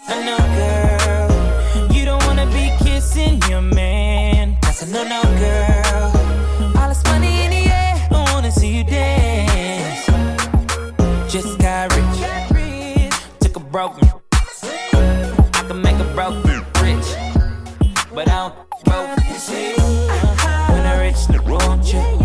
I know, girl, you don't wanna be kissing your man. That's a no, girl. All this money in the air, I wanna see you dance. Just got rich, took a broke man. I can make a broke rich, but I don't broke. You see, when I rich, won't you?